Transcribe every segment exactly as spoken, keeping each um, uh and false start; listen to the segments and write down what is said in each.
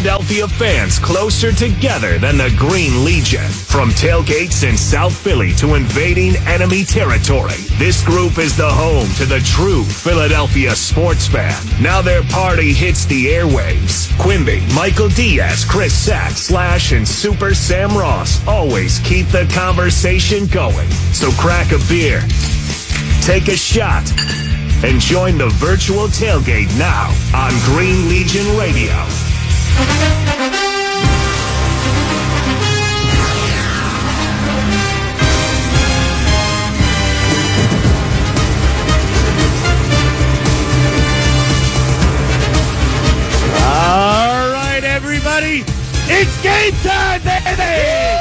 Philadelphia fans closer together than the Green Legion. From tailgates in South Philly to invading enemy territory, this group is the home to the true Philadelphia sports fan. Now their party hits the airwaves. Quimby, Michael Diaz, Chris Sack, Slash, and Super Sam Ross always keep the conversation going. So crack a beer, take a shot, and join the virtual tailgate now on Green Legion Radio. All right, everybody, it's game time, baby!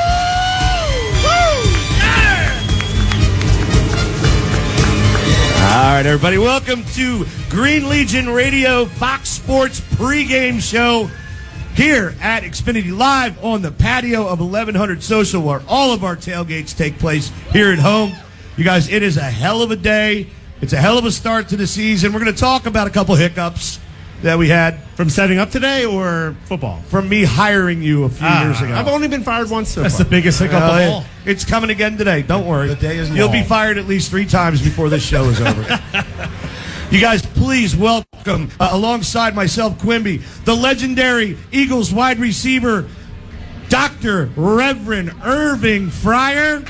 All right, everybody, welcome to Green Legion Radio Fox Sports pregame show here at Xfinity Live on the patio of eleven hundred Social, where all of our tailgates take place here at home. You guys, it is a hell of a day. It's a hell of a start to the season. We're going to talk about a couple hiccups that we had. From setting up today or football? From me hiring you a few ah, years ago. I've only been fired once so That's far. the biggest hiccup uh, of all. It's coming again today. Don't worry. The day is You'll long. be fired at least three times before this show is over. You guys, please welcome, uh, alongside myself, Quimby, the legendary Eagles wide receiver, Doctor Reverend Irving Fryer.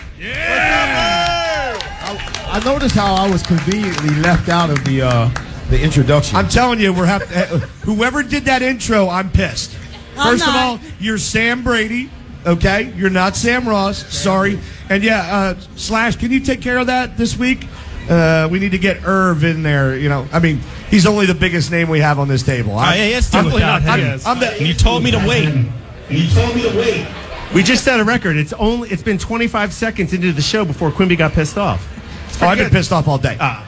Yeah! I, I noticed how I was conveniently left out of the uh, the introduction. I'm telling you, we're have to, uh, whoever did that intro, I'm pissed. I'm First not. of all, you're Sam Brady, okay? You're not Sam Ross. Sorry. And yeah, uh, Slash, can you take care of that this week? Uh, we need to get Irv in there. You know, I mean, he's only the biggest name we have on this table. I, I asked you without him. I'm, I'm the, and you told me to wait. You told me to wait. We just set a record. It's only it's been twenty-five seconds into the show before Quimby got pissed off. Oh, I've been pissed off all day. Ah.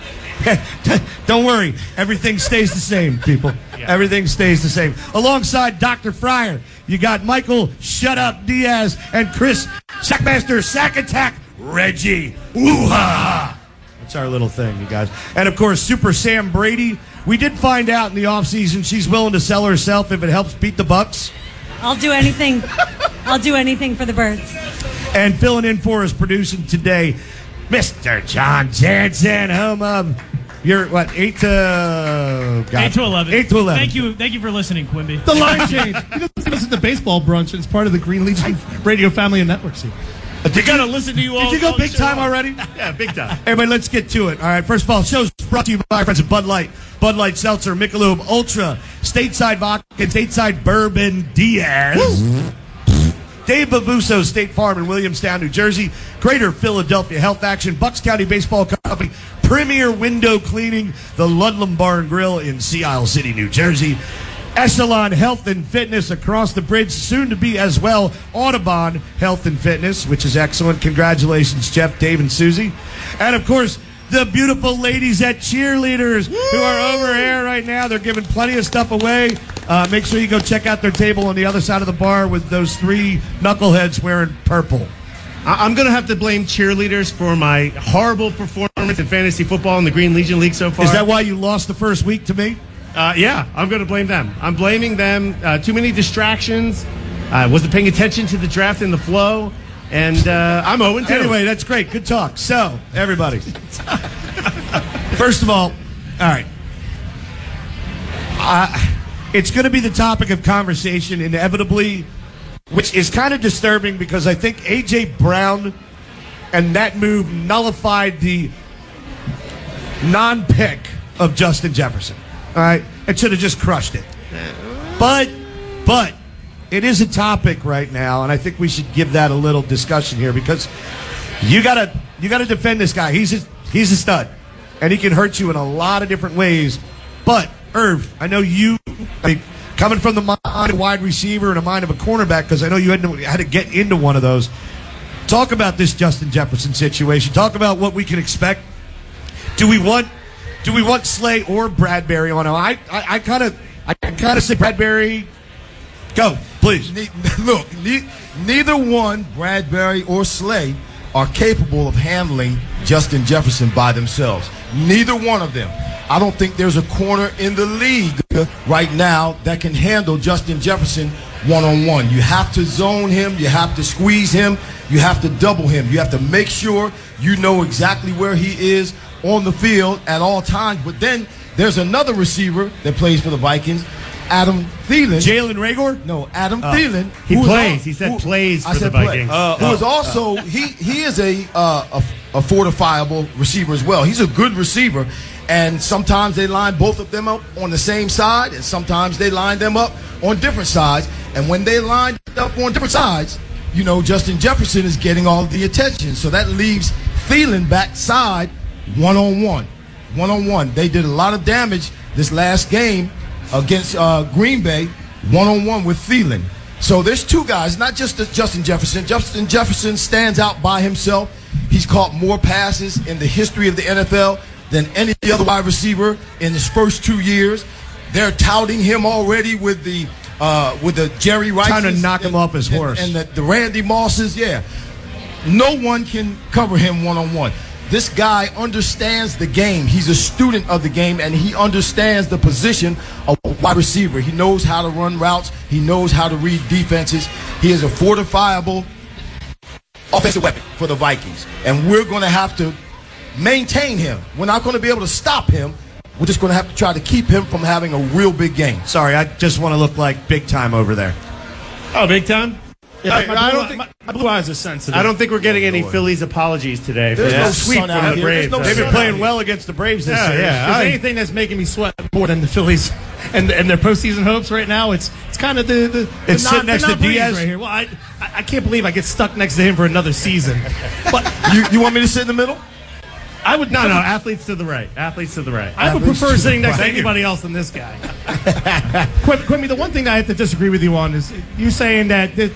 Don't worry. Everything stays the same, people. Yeah. Everything stays the same. Alongside Doctor Fryer, you got Michael Shut Up Diaz and Chris Sackmaster Sack Attack Reggie. Woo-ha! That's our little thing, you guys. And, of course, Super Sam Brady. We did find out in the offseason she's willing to sell herself if it helps beat the Bucks. I'll do anything. I'll do anything for the birds. And filling in for us, producing today, Mister John Jansen, home of your, what, eight to... God, eight to eleven. eight to eleven. Thank you, thank you for listening, Quimby. The line change. He doesn't listen to baseball brunch. It's part of the Green Legion Radio Family and Network scene. They got to listen to you all. Did you go all big show time long. already? Yeah, big time. Everybody, let's get to it. All right, first of all, show's brought to you by our friends at Bud Light. Bud Light Seltzer, Michelob Ultra, Stateside Vodka, and Stateside Bourbon Diaz. Dave Babuso, State Farm in Williamstown, New Jersey. Greater Philadelphia Health Action, Bucks County Baseball Company, Premier Window Cleaning, the Ludlam Bar and Grill in Sea Isle City, New Jersey. Echelon Health and Fitness across the bridge, soon to be as well Audubon Health and Fitness, which is excellent. Congratulations, Jeff, Dave, and Susie. And, of course, the beautiful ladies at Cheerleaders who are over here right now. They're giving plenty of stuff away. Uh, make sure you go check out their table on the other side of the bar with those three knuckleheads wearing purple. I- I'm going to have to blame cheerleaders for my horrible performance in fantasy football in the Green Legion League so far. Is that why you lost the first week to me? Uh, yeah, I'm going to blame them. I'm blaming them. Uh, too many distractions. I uh, wasn't paying attention to the draft and the flow. And uh, I'm oh and two. Anyway, that's great. Good talk. So, everybody. First of all, all right. Uh, it's going to be the topic of conversation inevitably, which is kind of disturbing because I think A J. Brown and that move nullified the non-pick of Justin Jefferson. All right? It should have just crushed it. But, but, it is a topic right now, and I think we should give that a little discussion here because you gotta you gotta defend this guy. He's a, he's a stud, and he can hurt you in a lot of different ways. But Irv, I know you, I mean, coming from the mind of a wide receiver and a mind of a cornerback, because I know you had to, had to get into one of those. Talk about this Justin Jefferson situation. Talk about what we can expect. Do we want do we want Slay or Bradbury on him? I I kind of I kind of say Bradbury. Go, please. Ne- look, ne- neither one, Bradbury or Slay, are capable of handling Justin Jefferson by themselves. Neither one of them. I don't think there's a corner in the league right now that can handle Justin Jefferson one-on-one. You have to zone him. You have to squeeze him. You have to double him. You have to make sure you know exactly where he is on the field at all times. But then there's another receiver that plays for the Vikings, Adam Thielen. Jalen Reagor? No, Adam uh, Thielen. He plays. Al- he said who, plays for I said the Vikings. Play, uh, who uh, is also, uh, he, he is a, uh, a, a fortifiable receiver as well. He's a good receiver. And sometimes they line both of them up on the same side, and sometimes they line them up on different sides. And when they line up on different sides, you know, Justin Jefferson is getting all the attention. So that leaves Thielen backside one-on-one. One-on-one. They did a lot of damage this last game against uh, Green Bay, one-on-one with Thielen. So there's two guys, not just Justin Jefferson. Justin Jefferson stands out by himself. He's caught more passes in the history of the N F L than any other wide receiver in his first two years. They're touting him already with the uh, with the Jerry Rice. Trying to knock him off his and, horse. And the, the Randy Mosses, yeah. No one can cover him one-on-one. This guy understands the game. He's a student of the game, and he understands the position of a wide receiver. He knows how to run routes. He knows how to read defenses. He is a fortifiable offensive weapon for the Vikings, and we're going to have to maintain him. We're not going to be able to stop him. We're just going to have to try to keep him from having a real big game. Sorry, I just want to look like big time over there. Oh, big time? Yeah, I, my, I blue, don't think my, my blue eyes are sensitive. I don't think we're getting any Phillies apologies today for There's that no sweep sun from out the here. Braves. There's no They've been sun playing out well against the Braves this Yeah, series. yeah. If I- there's anything that's making me sweat more than the Phillies and and their postseason hopes right now, it's it's kind of the the, the It's non, sitting next the to non-Braves Diaz? right here. Well, I I I can't believe I get stuck next to him for another season. But You, you want me to sit in the middle? I would No, no, athletes to the right. Athletes to the right. I would Athletes prefer to sitting the next to right. anybody else than this guy. Quim, Quimby, the one thing that I have to disagree with you on is you saying that the,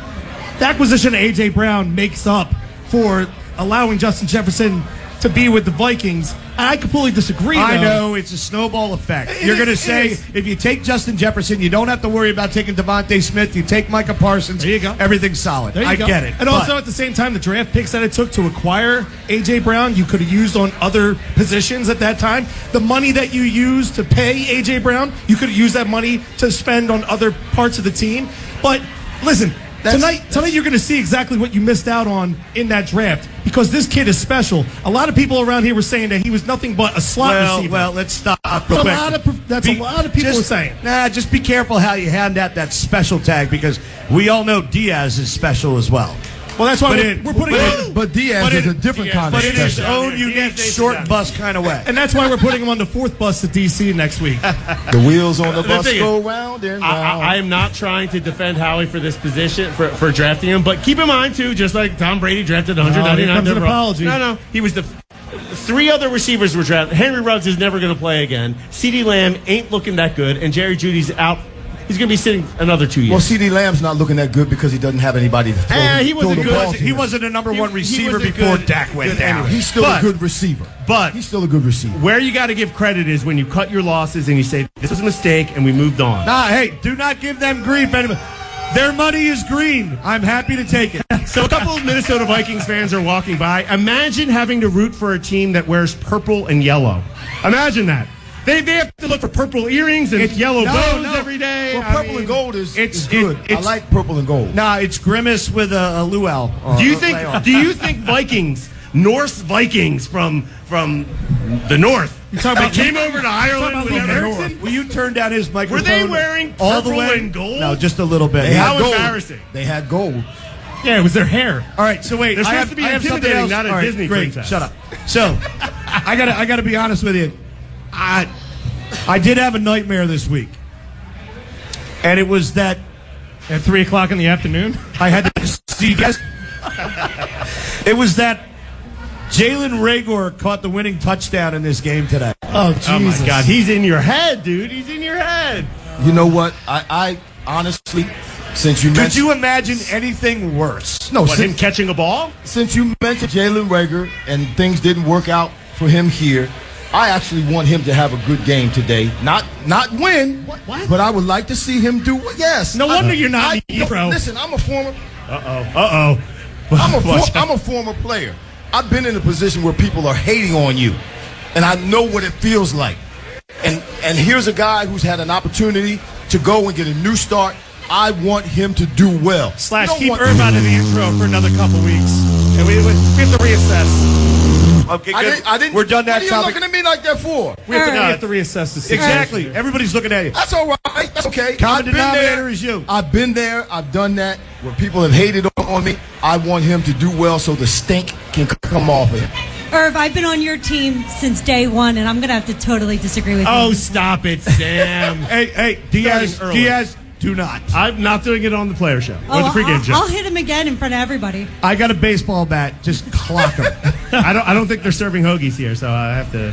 the acquisition of A J. Brown makes up for allowing Justin Jefferson to be with the Vikings. I completely disagree. I though. know, it's a snowball effect. It You're is- going to it say, is. if you take Justin Jefferson, you don't have to worry about taking Devontae Smith. You take Micah Parsons. There you go. Everything's solid. There you I go. get it. And but- also at the same time, the draft picks that it took to acquire A J. Brown, you could have used on other positions at that time. The money that you used to pay A J. Brown, you could have used that money to spend on other parts of the team. But listen, That's- tonight, tonight you're going to see exactly what you missed out on in that draft because this kid is special. A lot of people around here were saying that he was nothing but a slot well, receiver. well, let's stop. That's real a quick. lot of- that's a lot of people just- are saying. Nah, just be careful how you hand out that special tag because we all know Diaz is special as well. well, that's why but we're, it- we're putting but him. But Diaz But is it- a different Diaz- kind But of in his special. own Diaz unique Diaz short down. bus kind of way. and that's why we're putting him on the fourth bus to D C next week. The wheels on the bus thing is, go round and I, round. I, I am not trying to defend Howie for this position for, for drafting him, but keep in mind too, just like Tom Brady drafted one hundred ninety-nine. Oh, here comes an overall. apology. No, no, he was the three other receivers were drafted. Henry Ruggs is never going to play again. CeeDee Lamb ain't looking that good, and Jerry Judy's out. He's going to be sitting another two years. Well, CeeDee Lamb's not looking that good because he doesn't have anybody to throw, Eh, he throw wasn't the good. ball to. He wasn't a number He- one he receiver was a before good- Dak went good down. anyway. He's still But- a good receiver. but He's still a good receiver. where you got to give credit is when you cut your losses and you say this was a mistake and we moved on. Nah, hey, do not give them grief. Anybody. Their money is green. I'm happy to take it. So a couple of Minnesota Vikings fans are walking by. Imagine having to root for a team that wears purple and yellow. Imagine that. They, they have to look for purple earrings and It's- yellow no, bows no. every day. Well, I purple mean, and gold is, it's- is good. it- it's- I like purple and gold. Nah, it's Grimace with a, a luau. uh, Do you lay think? on. Do you think Vikings, Norse Vikings from from the north, You talking about- they came over to Ireland about with from the Erickson? north. Will you turn down his microphone? they wearing all the purple way? and gold? No, just a little bit. They Yeah. How had gold. embarrassing. They had gold. Yeah, it was their hair. All right, so wait. They're I supposed have, to be I have something intimidating, else. not a All right, Disney great. princess. Shut up. So, I gotta, I gotta be honest with you. I, I did have a nightmare this week, and it was that At three o'clock in the afternoon. I had to see you guys. It was that Jalen Reagor caught the winning touchdown in this game today. Oh, Jesus. Oh my God, he's in your head, dude. He's in your head. You know what? I, I honestly, since you Could mentioned, you imagine anything worse? no, What, him since, catching a ball? since you mentioned Jalen Reagor and things didn't work out for him here, I actually want him to have a good game today. Not not win, what? but I would like to see him do. Yes. No wonder I- you're not I- the hero. Listen, I'm a former. Uh oh. Uh oh. I'm a for, I'm a former player. I've been in a position where people are hating on you, and I know what it feels like. And and here's a guy who's had an opportunity to go and get a new start. I want him to do well. Slash, You don't keep want- Irv out of the intro for another couple weeks. And we, we, we have to reassess. Okay, I good. didn't, I didn't, We're done that What are you topic. looking at me like that for? We have, to, we Irv. have to reassess the situation. Exactly. Everybody's looking at you. That's all right. That's okay. Common I've been denominator there. is you. I've been there. I've done that. Where people have hated on- on me, I want him to do well so the stink can c- come off of him. Irv, I've been on your team since day one, and I'm going to have to totally disagree with Oh, you. stop it, Sam. Hey, hey, Diaz, Starting early. Diaz, do not. I'm not doing it on the player show Oh, or the pregame I'll, show. I'll hit him again in front of everybody. I got a baseball bat. Just clock him. I don't. I don't think they're serving hoagies here, so I have to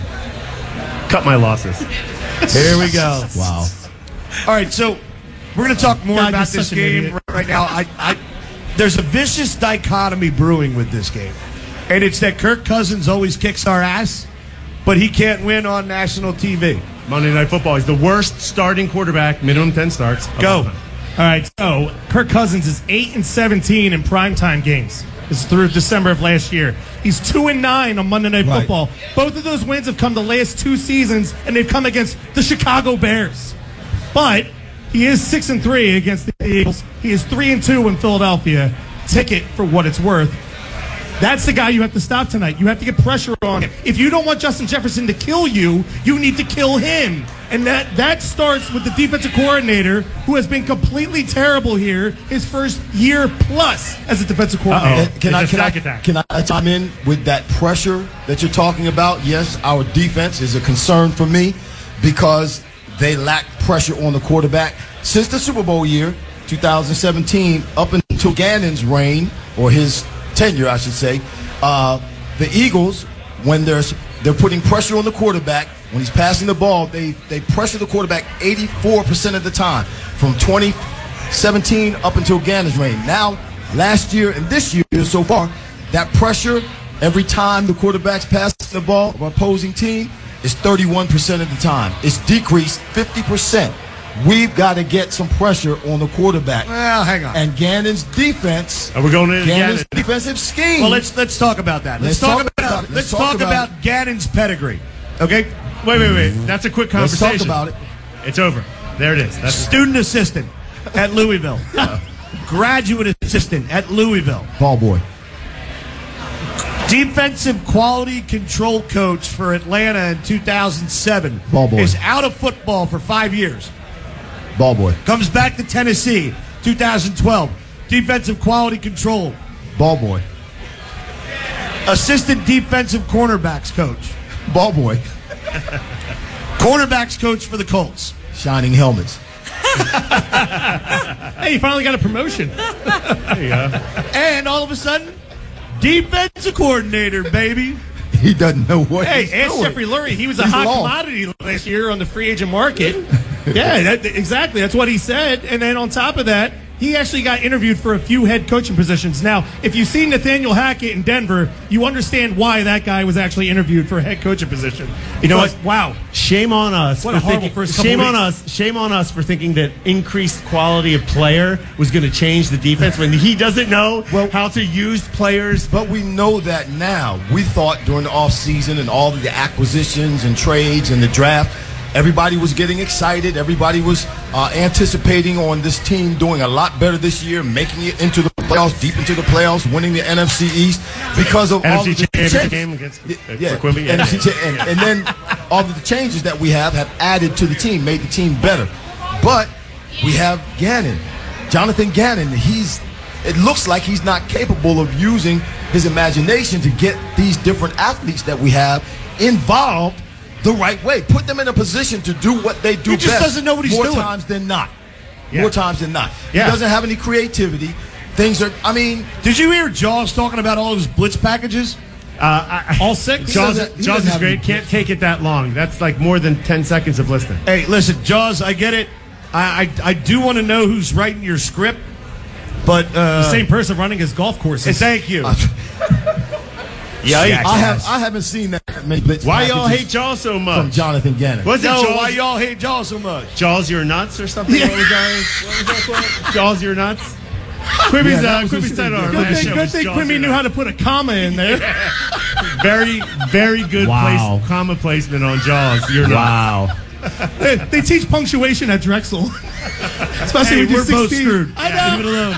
cut my losses. Here we go. Wow. All right, so we're going to talk more God, about you're this such an game idiot. right now. I, I, there's a vicious dichotomy brewing with this game, and it's that Kirk Cousins always kicks our ass, but he can't win on national T V. Monday Night Football. He's the worst starting quarterback. Minimum ten starts. of Go. all time. All right, so Kirk Cousins is eight and seventeen in primetime games. This is through December of last year. He's two and nine on Monday Night Right. Football. Both of those wins have come the last two seasons, and they've come against the Chicago Bears. But he is six and three against the Eagles. He is three and two in Philadelphia. Ticket for what it's worth. That's the guy you have to stop tonight. You have to get pressure on him. If you don't want Justin Jefferson to kill you, you need to kill him. And that, that starts with the defensive coordinator, who has been completely terrible here his first year plus as a defensive coordinator. Uh-oh. Can I, It's a can, I, sack attack. can I chime in with that pressure that you're talking about? Yes, our defense is a concern for me because they lack pressure on the quarterback. Since the Super Bowl year, two thousand seventeen, up until Gannon's reign, or his tenure, I should say, uh, the Eagles, when there's they're putting pressure on the quarterback, when he's passing the ball, they, they pressure the quarterback eighty-four percent of the time from twenty seventeen up until Gannon's reign. Now, last year and this year so far, that pressure every time the quarterback's passing the ball of our opposing team is thirty-one percent of the time. It's decreased fifty percent. We've got to get some pressure on the quarterback. Well, hang on. And Gannon's defense, Are we going in Gannon's again? defensive scheme. Well, let's let's talk about that. Let's, Let's talk, talk about, about it. let's Let's talk talk about about Gannon's pedigree. Okay, Wait, wait, wait. That's a quick Let's conversation. talk about it. It's over. There it is. That's student assistant at Louisville, graduate assistant at Louisville, Ball boy. defensive quality control coach for Atlanta in two thousand seven. Ball boy. Is out of football for five years. Ball boy. Comes back to Tennessee, two thousand twelve. Defensive quality control. Ball boy. Assistant defensive cornerbacks coach. Ball boy. Cornerbacks coach for the Colts. Shining helmets. Hey, you finally got a promotion. there you go. And all of a sudden, defensive coordinator, baby. He doesn't know what Hey, he's ask doing. Jeffrey Lurie. He was a He's hot lost. commodity last year on the free agent market. Yeah, that, exactly. That's what he said. And then on top of that, he actually got interviewed for a few head coaching positions. Now, if you've seen Nathaniel Hackett in Denver, you understand why that guy was actually interviewed for a head coaching position. You know Because, what? Wow. Shame on us. What for a horrible thinking, first couple Shame on weeks. us. Shame on us for thinking that increased quality of player was going to change the defense when he doesn't know Well- how to use players. But we know that now. We thought during the offseason and all of the acquisitions and trades and the draft, everybody was getting excited. Everybody was uh, anticipating on this team doing a lot better this year, making it into the playoffs, deep into the playoffs, winning the N F C East because of N F all C of the championship changes. game against Yeah, uh, yeah. for Quimby. Yeah. N F C cha- and, and then all of the changes that we have have added to the team, made the team better. But we have Gannon, Jonathan Gannon. He's it looks like he's not capable of using his imagination to get these different athletes that we have involved the right way. Put them in a position to do what they do He just best. doesn't know what he's more doing. times than not. Yeah. More times than not. Yeah. He doesn't have any creativity. Things are. I mean, Did you hear Jaws talking about all his blitz packages? Uh, I, All six? Jaws, doesn't- he Jaws doesn't is have great. any- Can't take it that long. That's like more than ten seconds of listening. Hey, listen, Jaws, I get it. I I, I do want to know who's writing your script, but uh, The same person running his golf courses. Thank you. Yikes. I have. I haven't seen that many blitz Why y'all packages hate Jaws so from much? Jonathan Gannon. Was it no, Jaws? why y'all hate Jaws so much? Jaws, you're nuts or something? What was that? What was that quote? Jaws, you're nuts. Quibby's, Yeah, that uh, was Quibby's his- title. Our Good last thing, show good was thing Jaws, Quimby you're knew nuts. how to put a comma in there. Very, very good Wow. place, comma placement on Jaws. You're nuts. Wow. they, they teach punctuation at Drexel. Especially Hey, when you're we're both sixteen. screwed. I know. Leave it alone.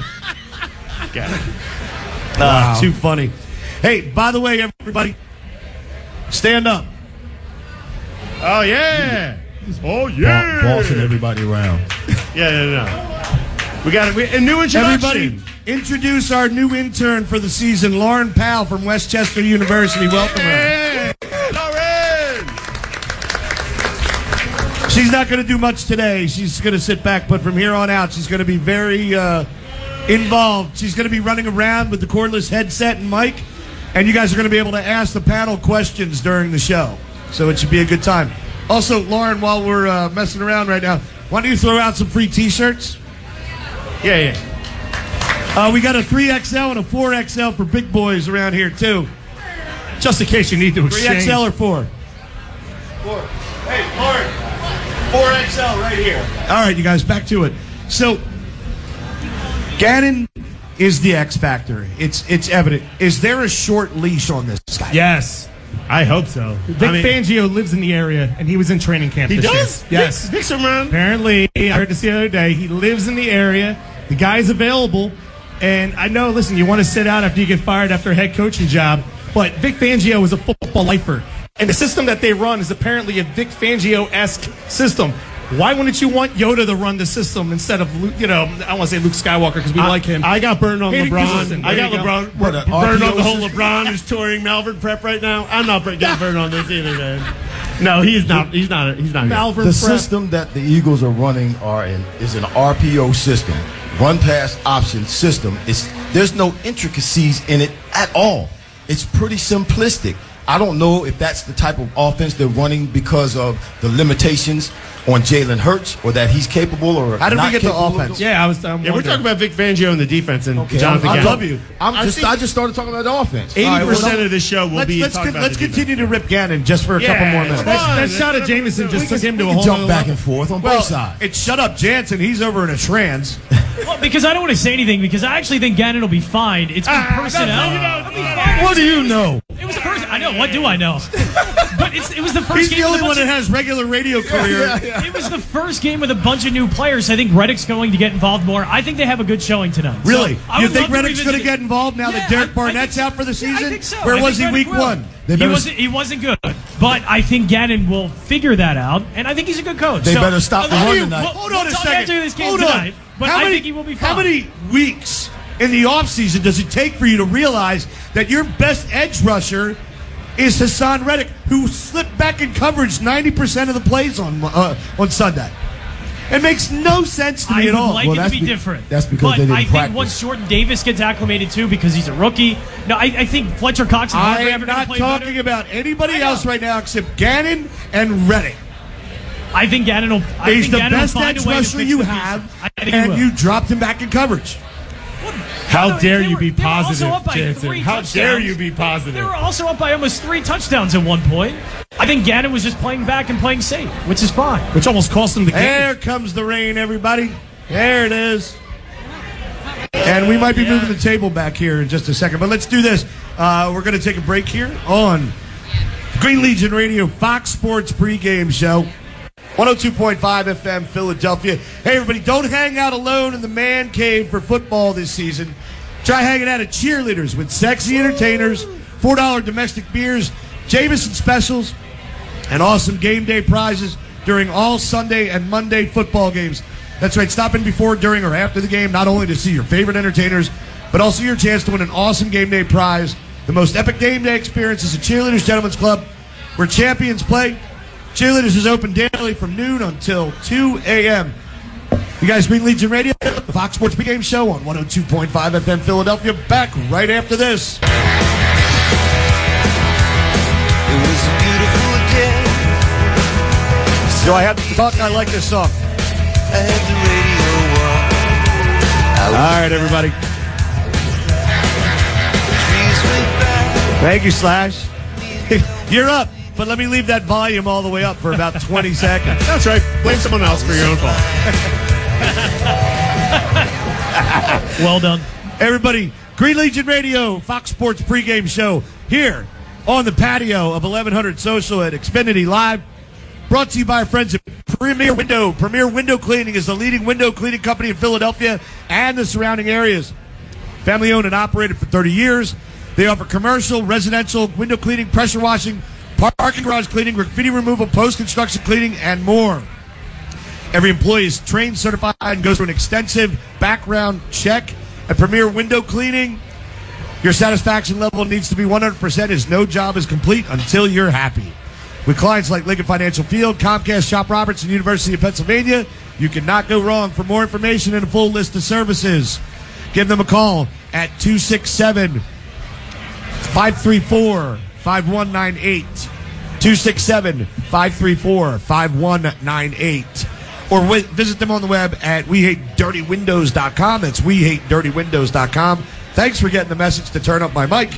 Ah, too funny. Hey, by the way, everybody, stand up. Oh, yeah. Oh, yeah. Bossing everybody around. Yeah, yeah, yeah. We got a, a new introduction. Everybody, introduce our new intern for the season, Lauren Powell from Westchester University. Welcome her. Hey, Lauren. She's not going to do much today. She's going to sit back, but from here on out, she's going to be very uh, involved. She's going to be running around with the cordless headset and mic, and you guys are going to be able to ask the panel questions during the show. So it should be a good time. Also, Lauren, while we're uh, messing around right now, why don't you throw out some free T-shirts? Yeah, yeah. Uh, we got a three X L and a four X L for big boys around here, too. Just in case you need to three exchange. X L or four? Four. Hey, Lauren. four X L right here. All right, you guys, back to it. So, Gannon is the X factor. It's it's evident. Is there a short leash on this guy? Yes. I hope so. Vic I mean, Fangio lives in the area, and he was in training camp he this does? year. Yes. Vic, Vic's around. Apparently, I heard this the other day. He lives in the area. The guy's available. And I know, listen, you want to sit out after you get fired after a head coaching job, but Vic Fangio is a football lifer. And the system that they run is apparently a Vic Fangio-esque system. Why wouldn't you want Yoda to run the system instead of, Luke, you know, I don't want to say Luke Skywalker because we I, like him. I got burned on Hayden LeBron. Christensen, I got there you go. LeBron What, an burned on the R P O whole system? LeBron is touring Malvern Prep right now. I'm not getting burned on this either, man. No, he's not. He's not. He's not. Malvern The Prep. system that the Eagles are running are in is an R P O system, run pass option system. It's there's no intricacies in it at all. It's pretty simplistic. I don't know if that's the type of offense they're running because of the limitations on Jalen Hurts or that he's capable or How did we not get to capable of offense? Yeah, I was. I'm Yeah, we're talking about Vic Fangio and the defense and Okay, Jonathan I, I Gannon. love you. I'm I just think- I just started talking about the offense. Eighty All right, percent well, of this show will Let's, be let's, talking con- about let's the continue to rip Gannon just for a Yeah, couple more it's minutes. fine. That, that That's shot what at Jameson we just can- took him We to a can whole jump other back level. and forth on Well, both sides. it's shut up Jansen. He's over in a trans. Well, because I don't want to say anything because I actually think Gannon will be fine. It's good personnel. It'll be fine. What do you know? It was the first. I know. What do I know? But it's, it was the first He's game the only with a one bunch that of- has regular radio career. It was the first game with a bunch of new players. I think Reddick's going to get involved more. I think they have a good showing tonight. Really? So, I you would think love to Reddick's going to revisit get it. involved now Yeah, that Derek I- I Barnett's think- out for the yeah, season? I think so. Where I was he think week Reddick will. one? They He better- wasn't. He wasn't good. But I think Gannon will figure that out, and I think he's a good coach. They So, better stop uh, the how run do you- tonight. we'll- Hold we'll on a talk second. after this game Hold tonight, on. but how I many, think he will be How fine. many weeks in the offseason does it take for you to realize that your best edge rusher is Hassan Reddick, who slipped back in coverage ninety percent of the plays on uh, on Sunday? It makes no sense to me I at would all. like Well, it to that's be be- different. that's because but they didn't I think practice. once Jordan Davis gets acclimated too, because he's a rookie. No, I, I think Fletcher Cox and I Hargrave am are going to not play talking better. about anybody I know. else right now except Gannon and Reddick. I think Gannon will. I He's think the Gannon best will find edge a way to rusher fix you the pieces. have, I think he and will. you dropped him back in coverage. How No, dare they you were- be they were also positive, up by Jansen? three How touchdowns. dare you be They positive? were also up by almost three touchdowns at one point. I think Gannon was just playing back and playing safe, which is fine. Which almost cost him the game. There comes the rain, everybody. There it is. And we might be moving the table back here in just a second. But let's do this. Uh, we're going to take a break here on Green Legion Radio, Fox Sports pregame show. one oh two point five F M, Philadelphia. Hey, everybody, don't hang out alone in the man cave for football this season. Try hanging out at Cheerleaders with sexy entertainers, four dollar domestic beers, Jameson specials, and awesome game day prizes during all Sunday and Monday football games. That's right, stop in before, during, or after the game, not only to see your favorite entertainers, but also your chance to win an awesome game day prize. The most epic game day experience is a Cheerleaders Gentlemen's Club, where champions play. Cheerleaders is open daily from noon until two a.m. You guys, Green Legion Radio, the Fox Sports Pregame Show on one oh two point five F M Philadelphia. Back right after this. It was a beautiful day. Do I have to talk? I like this song. I had the radio on. All right, everybody. Trees went by. Thank you, Slash. You're up, but let me leave that volume all the way up for about twenty seconds. That's right. Blame someone else for your own fault. Well done. Everybody, Green Legion Radio, Fox Sports pregame show here on the patio of eleven hundred Social at Xfinity Live. Brought to you by our friends at Premier Window. Premier Window Cleaning is the leading window cleaning company in Philadelphia and the surrounding areas. Family owned and operated for thirty years. They offer commercial, residential, window cleaning, pressure washing, parking garage cleaning, graffiti removal, post-construction cleaning, and more. Every employee is trained, certified, and goes through an extensive background check at Premier Window Cleaning. Your satisfaction level needs to be one hundred percent as no job is complete until you're happy. With clients like Lincoln Financial Field, Comcast, Shop Roberts, and University of Pennsylvania, you cannot go wrong. For more information and a full list of services, give them a call at two six seven, five three four, five one nine eight. two six seven, five three four, five one nine eight. Or w- visit them on the web at we hate dirty windows dot com. That's we hate dirty windows dot com. Thanks for getting the message to turn up my mic.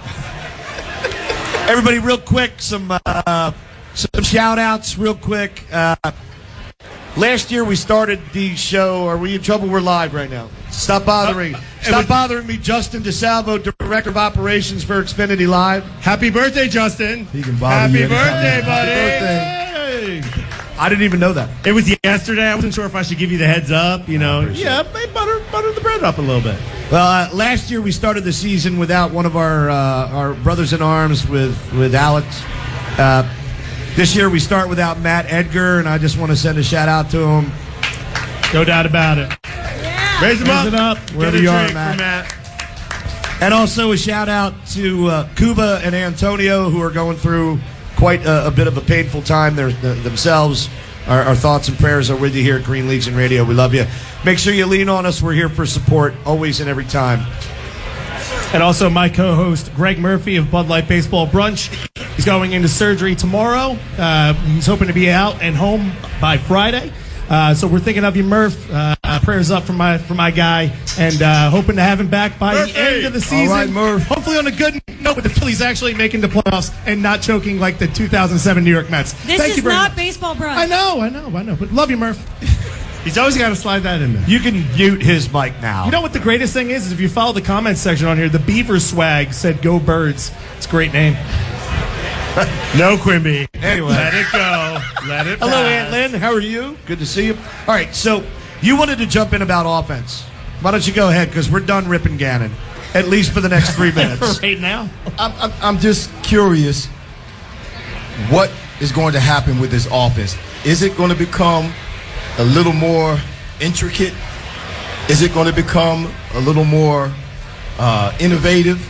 Everybody, real quick, some uh, some shout-outs real quick. Uh, last year we started the show. Are we in trouble? We're live right now. Stop bothering. Uh, Stop was, bothering me. Justin DeSalvo, Director of Operations for Xfinity Live. Happy birthday, Justin. He can bother Happy you birthday, anytime. buddy. Happy birthday. Hey. I didn't even know that. It was yesterday. I wasn't sure if I should give you the heads up. You know, yeah, they butter butter the bread up a little bit. Well, uh, last year we started the season without one of our uh, our brothers in arms with with Alex. Uh, this year we start without Matt Edgar, and I just want to send a shout out to him. No doubt about it. Yeah. Raise him Raise up. it up wherever Get a you are, drink Matt. for Matt. And also a shout out to uh, Cuba and Antonio, who are going through quite a, a bit of a painful time there, th- themselves. Our, our thoughts and prayers are with you here at Green Legion Radio. We love you. Make sure you lean on us. We're here for support always and every time. And also my co-host, Greg Murphy of Bud Light Baseball Brunch. He's going into surgery tomorrow. Uh, he's hoping to be out and home by Friday. Uh, so we're thinking of you, Murph. Uh, prayers up for my for my guy, and uh, hoping to have him back by Murphy. the end of the season. All right, Murph. Hopefully on a good note with the Phillies actually making the playoffs and not choking like the two thousand seven New York Mets. This Thank is you very not much. baseball brunch. I know, I know, I know. But love you, Murph. He's always got to slide that in there. You can mute his mic now. You know what the greatest thing is? Is if you follow the comments section on here, the Beaver swag said "Go Birds." It's a great name. No, Quimby. Anyway. Let it go. Let it Hello, pass. Aunt Lynn. How are you? Good to see you. All right, so you wanted to jump in about offense. Why don't you go ahead, because we're done ripping Gannon, at least for the next three minutes. right now. I'm, I'm, I'm just curious what is going to happen with this offense. Is it going to become a little more intricate? Is it going to become a little more uh, innovative?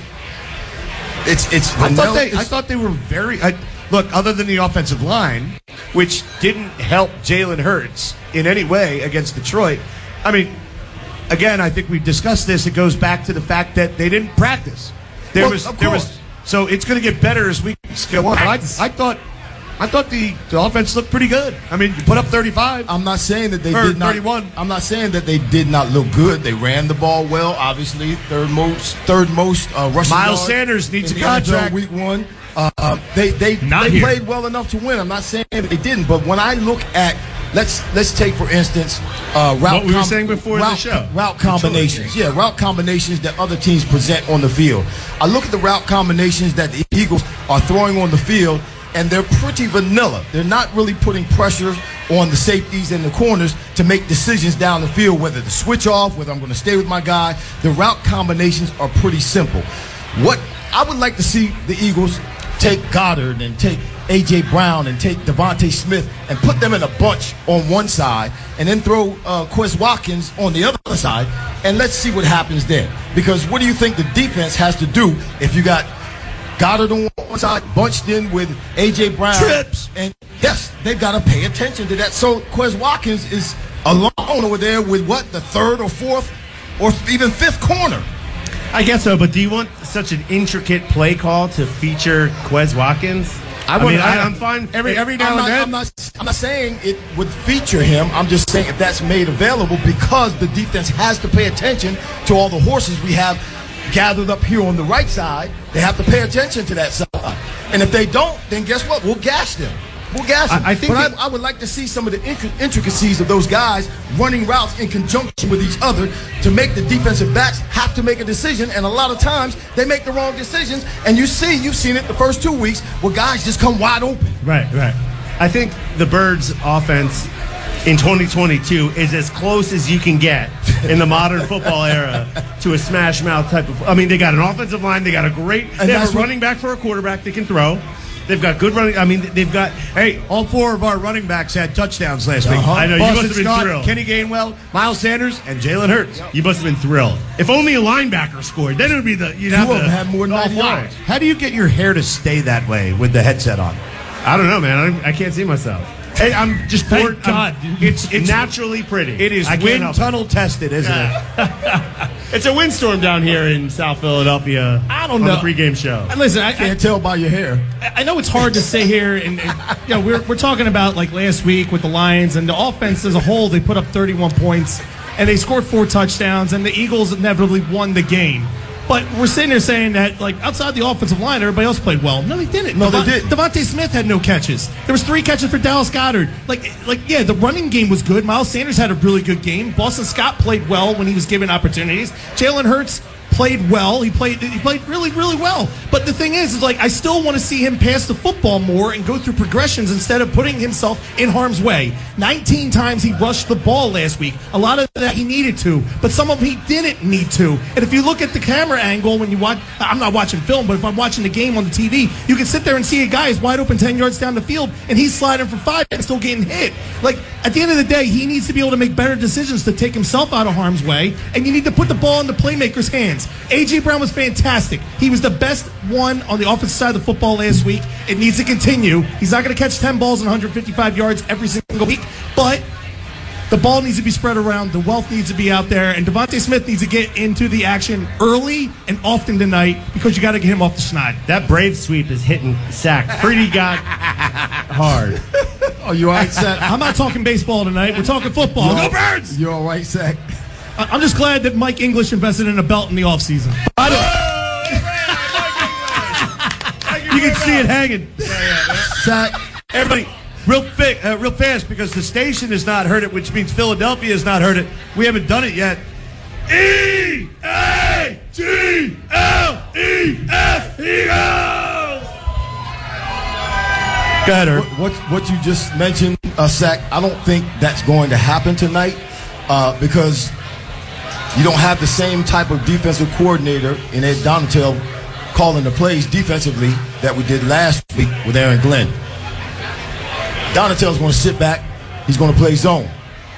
It's it's I thought they, it's- I thought they were very. I, look, other than the offensive line, which didn't help Jalen Hurts in any way against Detroit. I mean, again, I think we've discussed this. It goes back to the fact that they didn't practice. There Well, was of there course. was so it's going to get better as weeks go on. I, I thought I thought the, the offense looked pretty good. I mean, you put up thirty-five. I'm not saying that they Or did not. thirty-one. I'm not saying that they did not look good. They ran the ball well. Obviously, third most, third most uh, rushing Miles yards Sanders needs in a the N F L contract. Week one. Uh, they they Not they here. played well enough to win. I'm not saying that they didn't, but when I look at let's let's take for instance uh, route What we were saying before the route, show. route combinations. Yeah, route combinations that other teams present on the field. I look at the route combinations that the Eagles are throwing on the field, and they're pretty vanilla. They're not really putting pressure on the safeties and the corners to make decisions down the field, whether to switch off, whether I'm going to stay with my guy. The route combinations are pretty simple. What I would like to see the Eagles take Goddard and take A J. Brown and take Devontae Smith and put them in a bunch on one side, and then throw uh, Quez Watkins on the other side, and let's see what happens there. Because what do you think the defense has to do if you got Goddard on one side, bunched in with A J. Brown? Trips. And yes, they've got to pay attention to that. So Quez Watkins is alone over there with what, the third or fourth or even fifth corner. I guess so, but do you want such an intricate play call to feature Quez Watkins? I, would- mean, I, I- I'm fine. every- every now I'm and not, then. I'm not, I'm not saying it would feature him. I'm just saying if that's made available, because the defense has to pay attention to all the horses we have gathered up here on the right side. They have to pay attention to that side. And if they don't, then guess what? We'll gash them. We'll gash them. I- I think but that- I, I would like to see some of the intri- intricacies of those guys running routes in conjunction with each other to make the defensive backs have to make a decision. And a lot of times they make the wrong decisions. And you see, you've seen it the first two weeks where guys just come wide open. Right, right. I think the Birds' offense in twenty twenty-two is as close as you can get in the modern football era to a smash mouth type of. I mean, they got an offensive line. They got a great. They have a running back for a quarterback that can throw. They've got good running. I mean, they've got. Hey, all four of our running backs had touchdowns last week. Uh-huh. I know, you Boston must have been Scott, thrilled. Kenny Gainwell, Miles Sanders, and Jalen Hurts. You must have been thrilled. If only a linebacker scored, then it would be the. You'd Two have of to them had more than all ninety fly. yards. How do you get your hair to stay that way with the headset on? I don't know, man. I, I can't see myself. Hey, I'm just Thank bored. God. I'm, It's- it's- naturally pretty. It is I can't wind help it. tunnel tested, isn't it? It's a windstorm down here in South Philadelphia. I don't on know. the pregame show. And listen, I, I, Can't tell by your hair. I know it's hard to sit here and, and you know we're we're talking about like last week with the Lions and the offense as a whole. They put up thirty-one points and they scored four touchdowns and the Eagles inevitably won the game. But we're sitting there saying that like outside the offensive line, everybody else played well. No, they didn't. No, they Devon- didn't. Devontae Smith had no catches. There was three catches for Dallas Goedert. Like like yeah, the running game was good. Miles Sanders had a really good game. Boston Scott played well when he was given opportunities. Jalen Hurts played well. He played he played really, really well. But the thing is, is like I still want to see him pass the football more and go through progressions instead of putting himself in harm's way. nineteen times he rushed the ball last week. A lot of that he needed to, but some of them he didn't need to. And if you look at the camera angle when you watch, I'm not watching film, but if I'm watching the game on the T V, you can sit there and see a guy is wide open ten yards down the field and he's sliding for five and still getting hit. Like at the end of the day, he needs to be able to make better decisions to take himself out of harm's way, and you need to put the ball in the playmaker's hands. A J. Brown was fantastic. He was the best one on the offensive side of the football last week. It needs to continue. He's not going to catch ten balls and one hundred fifty-five yards every single week, but the ball needs to be spread around. The wealth needs to be out there, and Devontae Smith needs to get into the action early and often tonight because you got to get him off the schneid. That Brave sweep is hitting sack pretty got hard. Oh, you all right, Zach? I'm not talking baseball tonight. We're talking football. You Go all- Birds! You all right, Zach? I- I'm just glad that Mike English invested in a belt in the offseason. I don't- You can see it hanging. Zach, Everybody, real, fi- uh, real fast, because the station has not heard it, which means Philadelphia has not heard it. We haven't done it yet. E A G L E S Eagles! Go ahead, Herb. what, what, what you just mentioned, uh, Zach, I don't think that's going to happen tonight uh, because you don't have the same type of defensive coordinator in Ed Donatel calling the plays defensively that we did last week with Aaron Glenn. Donatel's going to sit back. He's going to play zone.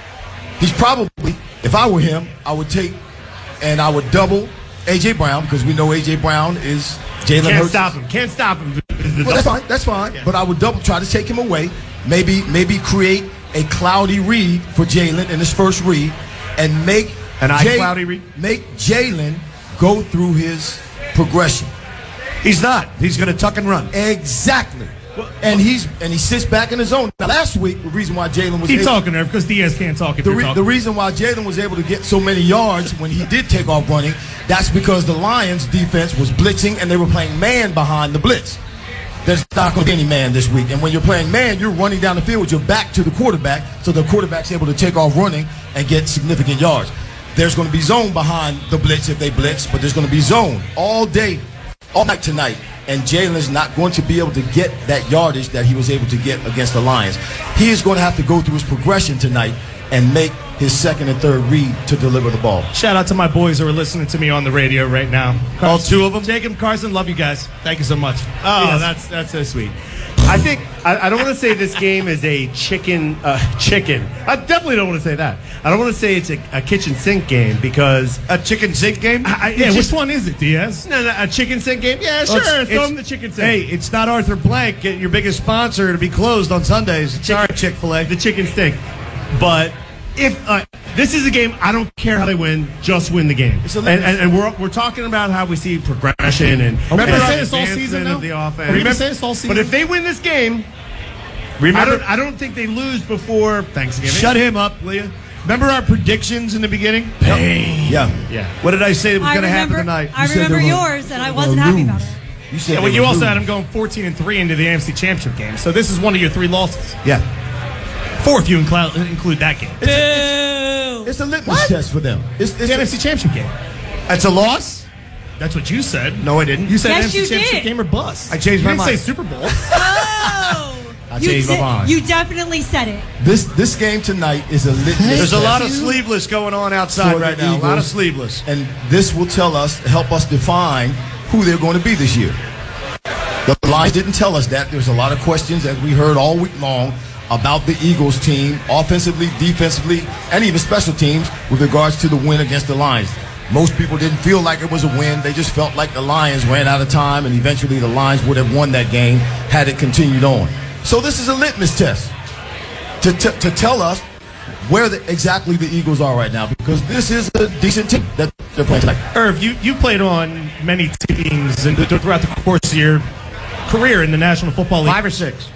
He's probably, if I were him, I would take and I would double A J. Brown because we know A J. Brown is Jalen Can't Hurts. stop him. Can't stop him. Well, that's fine. That's fine. But I would double try to take him away. Maybe maybe create a cloudy read for Jalen in his first read, and make An eye Jay- cloudy read? Make Jalen go through his progression. He's not. He's going to tuck and run. Exactly. And he's and he sits back in his zone. Now, last week, the reason why Jalen was Keep able, talking there because Diaz can't talk if the, you're re- talking. the reason why Jalen was able to get so many yards when he did take off running, that's because the Lions' defense was blitzing and they were playing man behind the blitz. There's not going to be any man this week. And when you're playing man, you're running down the field with your back to the quarterback, so the quarterback's able to take off running and get significant yards. There's going to be zone behind the blitz if they blitz, but there's going to be zone all day, all night tonight. And Jalen's not going to be able to get that yardage that he was able to get against the Lions. He is going to have to go through his progression tonight and make his second and third read to deliver the ball. Shout out to my boys who are listening to me on the radio right now. All two of them? Jacob, Carson, love you guys. Thank you so much. Oh, Yes. that's that's so sweet. I think I, I don't want to say this game is a chicken uh, chicken. I definitely don't want to say that. I don't want to say it's a, a kitchen sink game because A chicken sink game? I, I, Yeah, it's which just, one is it, Diaz? no, no, a chicken sink game. Yeah, sure. Well, it's- throw it's- him the chicken sink. Hey, it's not Arthur Blank, your biggest sponsor, to be closed on Sundays. Sorry, Chick-fil-A. the chicken stink. But if uh, this is a game, I don't care how they win, just win the game. It's a And, litmus. and, and we're we're talking about how we see progression and Remember and I said this all advancement season, of though? the offense. Are we gonna say this all season? But if they win this game, I Remember, don't I don't think they lose before Thanksgiving. shut him up, will you? Remember our predictions in the beginning? Yeah. Yeah. What did I say was I going to happen remember, tonight? I You said remember they were- yours, and I they wasn't were happy lose. about it. You said Yeah, they well, you would also lose. had him going fourteen and three into the A F C Championship game. So this is one of your three losses. Yeah. Four if you include, include that game. Boo! It's a litmus test for them. It's, It's it's the N a- F C Championship game. That's a loss? That's what you said. No, I didn't. You said Yes, N F C you Championship did. game or bust. I changed you my didn't mind. say Super Bowl. Oh! I You, Bye bye. de- you definitely said it. This this game tonight is a litmus There's a test lot of sleeveless going on outside for the right now. A lot of Eagles, sleeveless. and this will tell us, help us define who they're going to be this year. The Lions didn't tell us that. There's a lot of questions that we heard all week long about the Eagles team, offensively, defensively, and even special teams with regards to the win against the Lions. Most people didn't feel like it was a win. They just felt like the Lions ran out of time, and eventually the Lions would have won that game had it continued on. So this is a litmus test to, to, to tell us where the, exactly the Eagles are right now, because this is a decent team that they're playing tonight. Irv, you, you played on many teams and throughout the course of your career in the National Football League. Five or six?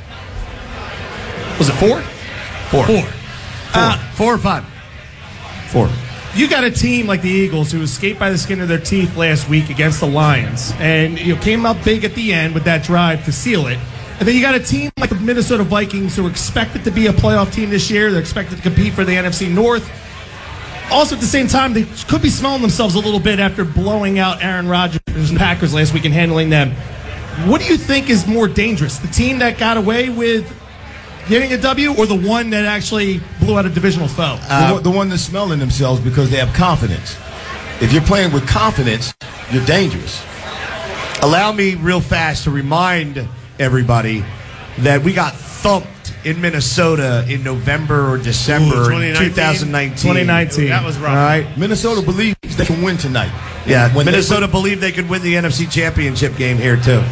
Was it four? Four. Four. Four. Uh, four or five? Four. You got a team like the Eagles who escaped by the skin of their teeth last week against the Lions, and you know, came up big at the end with that drive to seal it. And then you got a team like the Minnesota Vikings who are expected to be a playoff team this year. They're expected to compete for the N F C North. Also, at the same time, they could be smelling themselves a little bit after blowing out Aaron Rodgers and Packers last week and handling them. What do you think is more dangerous, the team that got away with getting a W, or the one that actually blew out a divisional foe? Uh, the, one- the one that's smelling themselves because they have confidence. If you're playing with confidence, you're dangerous. Allow me real fast to remind everybody that we got thumped in Minnesota in November or December Ooh, in twenty nineteen. twenty nineteen. That was rough. All right. Minnesota believes they can win tonight. Yeah, When they- Minnesota believed they could win the N F C Championship game here, too.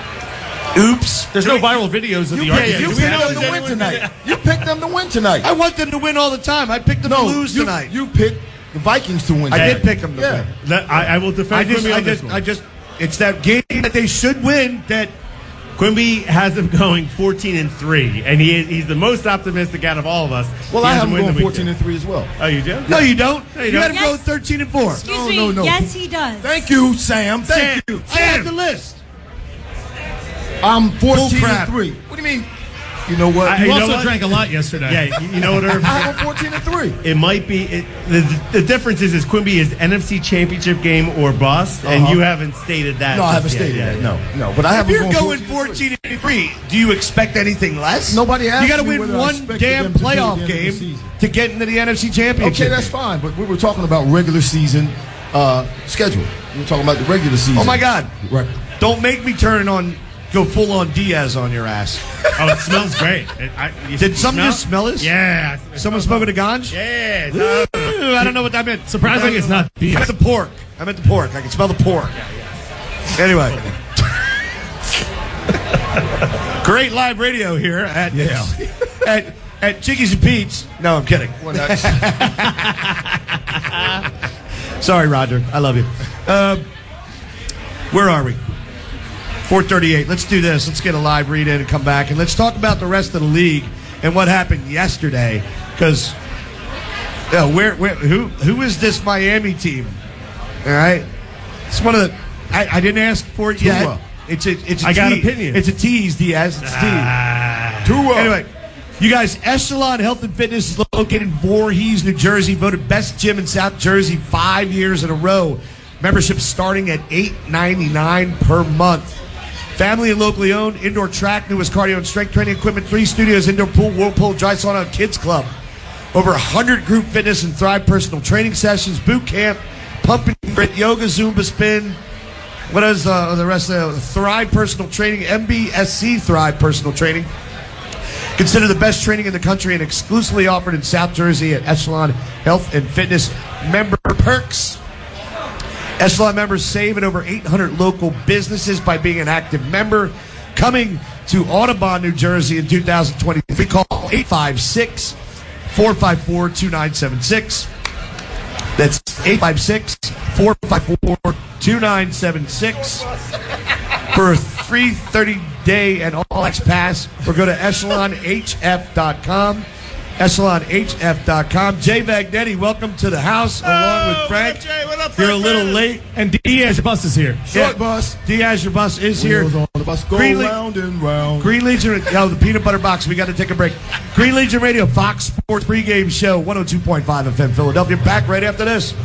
Oops. There's no viral videos of You, the picked- argument. you Do we picked know them is to win anyone- tonight. You picked them to win tonight. I want them to win all the time. I picked them no, to lose you, tonight. You picked the Vikings to win I tonight. did pick them to Yeah. win. Let- I, I will defend I just, Quimby I on this just, one. I just, it's that game that they should win that Quimby has them going fourteen and three, and he is, he's the most optimistic out of all of us. Well, He I has have them them win going the fourteen weekend. and three as well. Oh, you do? No, you don't. you you don't. got to go Yes. thirteen and four. Excuse No, me. no, no. Yes, he does. Thank you, Sam. Thank Sam. you. I have the list. I'm fourteen crap. and three. What do you mean? You know what? I- You You know also what? drank a lot yesterday. Yeah, you, you know what, Irv? I have them fourteen and three. It might be it, the the difference is is Quimby is N F C Championship game or bust, and Uh-huh. you haven't stated that. No, I just haven't yet. stated Yeah, that. yeah. No, no. But I have If them you're going going fourteen and three, do you expect anything less? Nobody asked You got to me win whether I one expected damn them to do it at playoff the end of the game season. to get into the N F C Championship. Okay, that's fine. But we were talking about regular season uh, schedule. We were talking about the regular season. Oh my God! Right. Don't make me turn on, go full on Diaz on your ass. Oh, it smells great. It, I, you, Did you someone just smell this? Yeah. Someone smoking a ganj? Yeah. no. Ooh, I don't know what that meant. Surprisingly, it's not I beef. meant the pork. I meant the pork. I can smell the pork. Anyway. Great live radio here at Yeah. at at Chickies and Pete's. No, I'm kidding. Well, that's- Sorry, Roger. I love you. Um, where are we? four thirty-eight. Let's do this. Let's get a live read in and come back, and let's talk about the rest of the league and what happened yesterday. Because, yeah, where, where, who, who is this Miami team? All right, it's one of the. I, I didn't ask for it yet. Tua. It's a. It's a I got tease. opinions. It's a tease, Diaz. It's a tease. Tua. Anyway, you guys, Echelon Health and Fitness is located in Voorhees, New Jersey, voted best gym in South Jersey five years in a row. Membership starting at eight ninety-nine per month. Family and locally owned, indoor track, newest cardio and strength training equipment, three studios, indoor pool, whirlpool, dry sauna, kids club. Over one hundred group fitness and Thrive personal training sessions, boot camp, pump and grit, yoga, Zumba spin. What is uh, the rest of the Thrive personal training, M B S C Thrive personal training. Considered the best training in the country and exclusively offered in South Jersey at Echelon Health and Fitness member perks. Echelon members save at over eight hundred local businesses by being an active member. Coming to Audubon, New Jersey in two thousand twenty-three. Call eight five six, four five four, two nine seven six. That's eight five six, four five four, two nine seven six. For a free thirty-day and all-access pass, or go to echelon h f dot com. echelon h f dot com. Jay Vagnetti, welcome to the house, along with Frank. What up, Jay? What up, You're a Frank? little late. And Diaz, your bus is here. Short bus. Diaz, your bus is here. Wheels on the bus go Green Le- round and round. Green Legion, oh, the peanut butter box. We got to take a break. Green Legion Radio, Fox Sports pregame show, one oh two point five F M Philadelphia. Back right after this.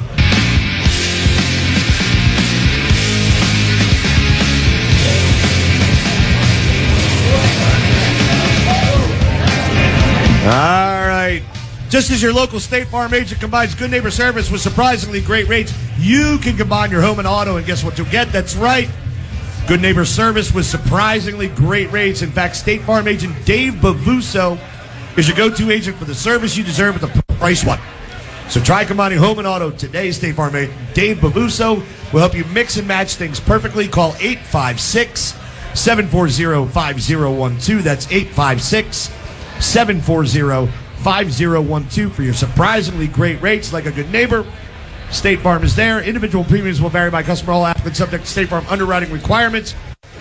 Just as your local State Farm agent combines good neighbor service with surprisingly great rates, you can combine your home and auto, and guess what you'll get? That's right. Good neighbor service with surprisingly great rates. In fact, State Farm agent Dave Bavuso is your go-to agent for the service you deserve at the price you want. So try combining home and auto today. State Farm agent Dave Bavuso will help you mix and match things perfectly. Call eight five six, seven four zero, five zero one two. That's eight five six, seven four zero, five zero one two for your surprisingly great rates. Like a good neighbor, State Farm is there. Individual premiums will vary by customer. All applicants subject to State Farm underwriting requirements.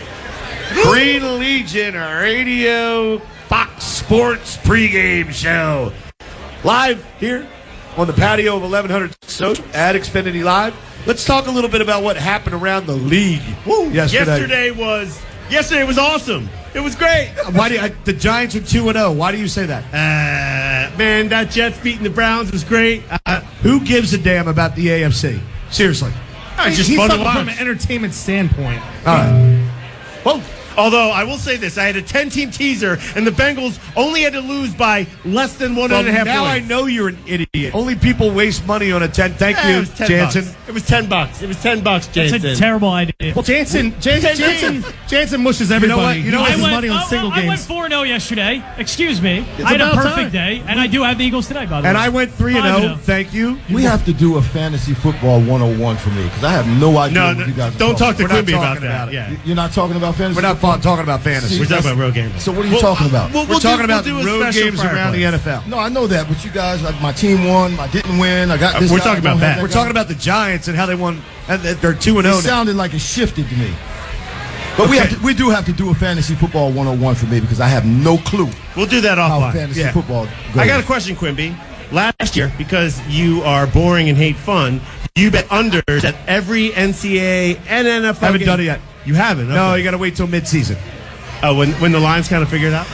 Green Legion Radio Fox Sports pregame show. Live here on the patio of eleven hundred Social at Xfinity Live. Let's talk a little bit about what happened around the league Woo. yesterday. Yesterday was yesterday was awesome. It was great. Why do you, I, the Giants are two and zero? Why do you say that? Uh, man, that Jets beating the Browns was great. Uh, Who gives a damn about the A F C? Seriously. it's just He's fun to talking watch. from an entertainment standpoint. All right. Well, although I will say this, I had a ten-team teaser, and the Bengals only had to lose by less than one Well, and a half now I points. know you're an idiot. Only people waste money on a ten. Thank Eh, it you, was ten Jansen. bucks. It was ten bucks. It was ten bucks, Jansen. That's a terrible idea. Well, Jansen, Jansen, Jansen, Jansen mushes know everybody. what? You know he what? loses I went, money on oh, single I went games. four and oh yesterday. Excuse me. I had a about perfect time. day, and I do have the Eagles tonight, by the And way. I went three and Five and zero. oh. Thank you. We have to do a fantasy football one oh one for me because I have no idea no, what no, you guys are don't talk to We're not Quimby about talking that. about it. Yeah. You're not talking about fantasy. We're not football? talking about fantasy. We're talking about real games. So what are you talking about? We'll, We're we'll talking do, about we'll do a road special games around the fireplace. N F L. No, I know that, but you guys, like, my team won, I didn't win, I got Uh, this. we're guy, talking I don't about have that. We're guy. talking about the Giants and how they won. And they're two and It zero now. sounded like it shifted to me. But we have to, we do have to do a fantasy football one oh one for me because I have no clue We'll do that how offline. fantasy Yeah. football goes. I got a question, Quimby. Last year, because you are boring and hate fun, you bet unders at every N C A A and N F L Haven't game. done it yet. You haven't? No, Okay. you got to wait till midseason. Oh, when, when the lines kind of figured out?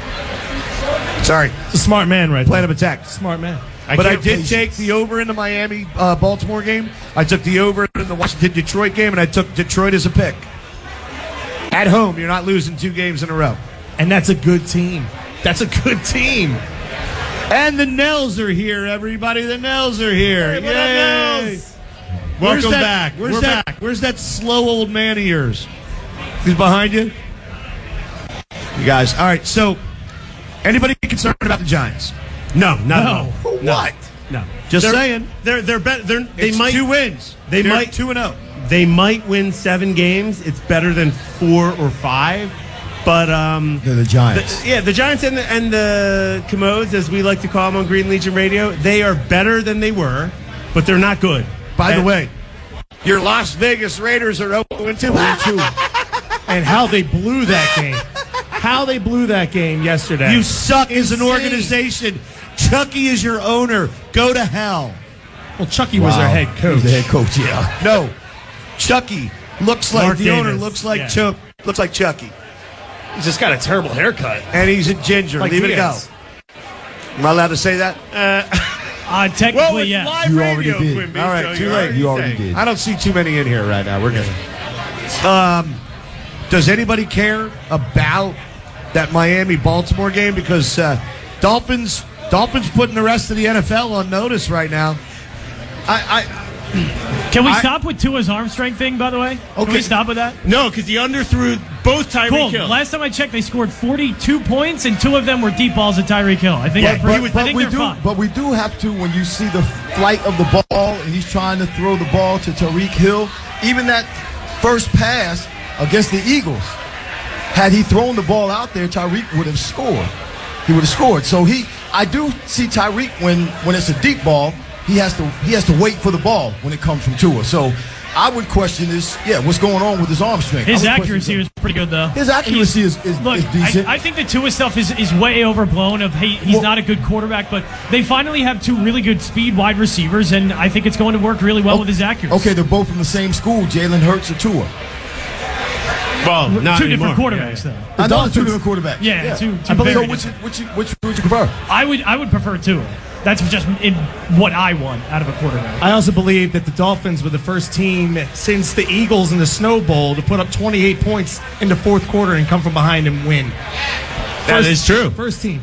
Sorry, It's a smart man, right plan there. of attack. Smart man. But I can't did believe- take the over in the Miami uh, Baltimore game. I took the over in the Washington Detroit game, and I took Detroit as a pick. At home, you're not losing two games in a row. And that's a good team. That's a good team. And the Nels are here, everybody. The Nels are here. Hey, what up, Yay. Nels? Where's Welcome that- back. Where's We're that? back. Where's that slow old man of yours? He's behind you. You guys. All right. So, anybody concerned about the Giants? No, not No. at all. For No. what? No. Just they're, saying. They're they're better. They're, they It's might two wins. they They're might- two and zero. they might win seven games. It's better than four or five. But um, They're the Giants. the- yeah, the Giants and the, and the Commodes, as we like to call them on Green Legion Radio, they are better than they were, but they're not good. By the And- way, your Las Vegas Raiders are zero and two. And how they blew that game. How they blew that game yesterday. You suck as an Insane. organization. Chucky is your owner. Go to hell. well, Chucky was their Wow. head coach. He's the head coach, yeah. No, Chucky looks like Mark the owner Davis. looks like Yeah. Chuck. Looks like Chucky, He's just got a terrible haircut. and he's a ginger. Like Leave it Diaz. go. Am I allowed to say that? Uh, technically, Well, it's yeah. live You already radio, did. Quimby, All right, so too you're late. You already saying. did. I don't see too many in here right now. We're good. Um, does anybody care about that Miami Baltimore game? Because uh, Dolphins Dolphins putting the rest of the N F L on notice right now. I, Can we I- stop with Tua's arm strength thing, by the way? Can Okay. we stop with that? No, because he underthrew both Tyreek Cool. Hill. Last time I checked, they scored forty-two points, and two of them were deep balls at Tyreek Hill. I think, Yeah, they're but- pretty- but I But think we they're do, fine. but we do have to when you see the flight of the ball and he's trying to throw the ball to Tariq Hill. Even that first pass against the Eagles, had he thrown the ball out there, Tyreek would have scored. He would have scored. So he, I do see Tyreek when when it's a deep ball, he has to he has to wait for the ball when it comes from Tua. So I would question this. Yeah, what's going on with his arm strength? His I would question accuracy that. was pretty good, though. His accuracy is, is, Look, is decent. I, I think the Tua stuff is, is way overblown. Of hey, he's Well- not a good quarterback, but they finally have two really good speed wide receivers, and I think it's going to work really well with his accuracy. Okay, they're both from the same school, Jalen Hurts or Tua. well, not two anymore. different quarterbacks, though. I know Dolphins- two different quarterbacks. Yeah, two- two I believe. very So which, which, which, which you prefer? I would I would prefer Tua. That's just in what I want out of a quarterback. I also believe that the Dolphins were the first team since the Eagles in the Snow Bowl to put up twenty-eight points in the fourth quarter and come from behind and win. That is true. First team.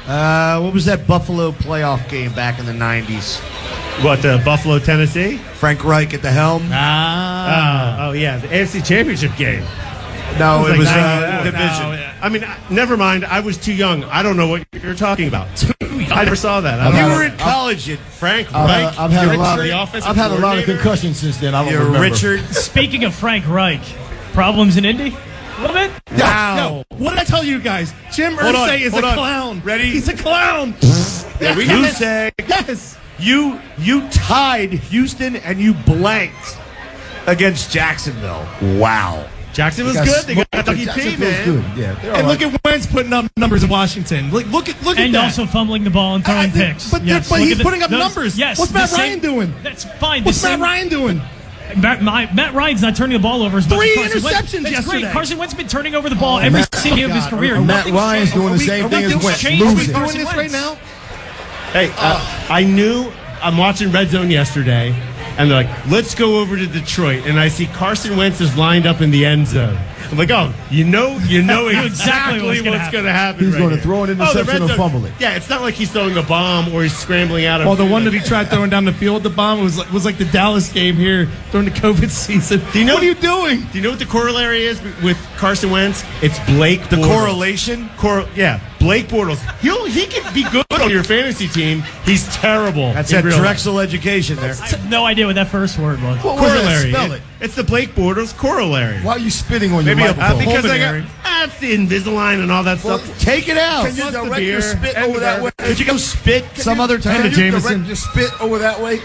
Uh, what was that Buffalo playoff game back in the nineties? What, uh, Buffalo, Tennessee? Frank Reich at the helm? Ah. Oh, yeah, the A F C Championship game. No, It it was was like uh, ninety- division. no, yeah. I mean, I- never mind. I was too young. I don't know what you're talking about. I never saw that. I don't You know. were in college at Frank I've Reich. had, I've had a You're lot. the Of, offensive I've had a lot of coordinator? concussions since then. I don't You're remember. Richard. Speaking of Frank Reich, problems in Indy? A little bit? Wow. Yo, what did I tell you guys? Jim Hold on, Irsay is a hold on. clown. Ready? He's a clown. Yeah, we Yes. you say Yes. you you tied Houston and you blanked against Jacksonville. Wow. Jackson was Got good. They got smoked. Dougie P, Jacksonville's man. good. Yeah, they're all And right. look at Wentz putting up numbers in Washington. Look, look at look And at that. also fumbling the ball and throwing I think- picks. but- Yes, but look he's at the- putting up those- numbers. Yes. What's the Matt same- Ryan doing? That's fine. What's the Matt same, Ryan doing? Matt, my, Matt Ryan's not turning the ball over as much Three as Carson Wentz. interceptions That's yesterday. great. Carson Wentz has been turning over the ball every Matt- single game of his God, career. are- are Matt Nothing's Ryan's changed. doing the Are we- same are we thing as doing- Wentz, changed Are we with losing. doing Carson this right Wentz. now? Hey, uh, I knew I'm watching Red Zone yesterday, and they're like, let's go over to Detroit. And I see Carson Wentz is lined up in the end zone. I'm like, oh, you know you know You know exactly, exactly what's what's gonna going to happen. happen. He's right gonna here. throw an Oh, the interception red or zone- fumble it. Yeah, it's not like he's throwing a bomb or he's scrambling out of Oh, the one that he tried throwing down the field, the bomb was like, was like the Dallas game here during the COVID season. Do you know what are you doing? Do you know what the corollary is with Carson Wentz? It's Blake The Bortles. correlation? Cor- yeah, Blake Bortles. He'll he can be good on your fantasy team. He's terrible. That's in that real life. Drexel education there. I have no idea what that first word was. What was that? Corollary. Spell it. It's the Blake Bortles corollary. Why are you spitting on your Maybe a- Uh, microphone? because I got Pulmonary. that's the Invisalign and all that Well, stuff. Take it out. Can you Plus the direct beer your spit and over the that way? Could you go spit some other time? Can you Jameson. direct your spit over that way?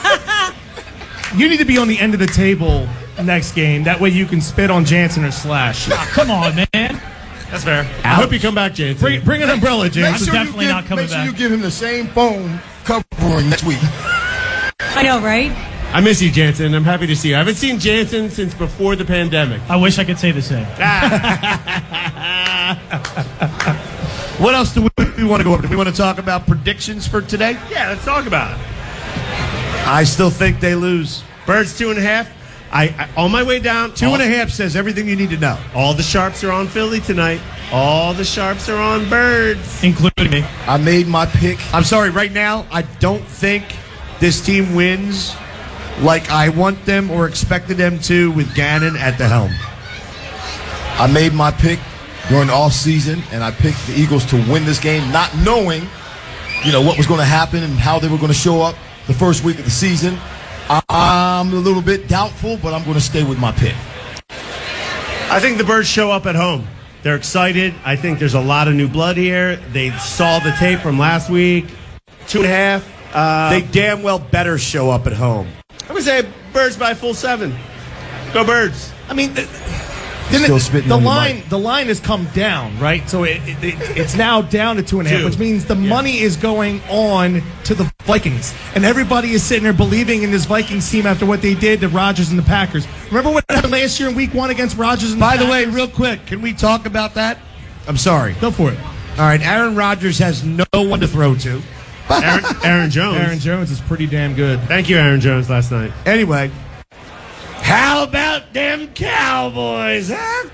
You need to be on the end of the table next game. That way you can spit on Jansen or Slash. Come on, man. That's fair. I hope you come back, James. Bring, bring an umbrella, Make Jansen. sure, definitely you give, not coming make sure back. you give him the same foam covering next week. I know, right? I miss you, Jansen. I'm happy to see you. I haven't seen Jansen since before the pandemic. I wish I could say the same. What else do we, we want to go over? Do we want to talk about predictions for today? Yeah, let's talk about it. I still think they lose. Birds two and a half. I, I on my way down. Two all, and a half says everything you need to know. All the sharps are on Philly tonight. All the sharps are on Birds. Including me. I made my pick. I'm sorry, right now, I don't think this team wins like I want them or expected them to with Gannon at the helm. I made my pick during the offseason, and I picked the Eagles to win this game, not knowing, you know, what was going to happen and how they were going to show up the first week of the season. I'm a little bit doubtful, but I'm going to stay with my pick. I think the Birds show up at home. They're excited. I think there's a lot of new blood here. They saw the tape from last week. Two and a half. Uh, They damn well better show up at home. I'm going to say Birds by a full seven. Go Birds. I mean, the, Still spitting the on your line mic. the line has come down, right? So it, it, it- it's now down to two and a half, Two. which means the Yeah. money is going on to the Vikings, and everybody is sitting there believing in this Vikings team after what they did to Rodgers and the Packers. Remember what happened last year in Week One against Rodgers and By the the way, Packers? real quick, can we talk about that? I'm sorry. Go for it. All right, Aaron Rodgers has no one to throw to. Aaron, Aaron Jones. Aaron Jones is pretty damn good. Thank you, Aaron Jones, last night. Anyway, how about them Cowboys, huh?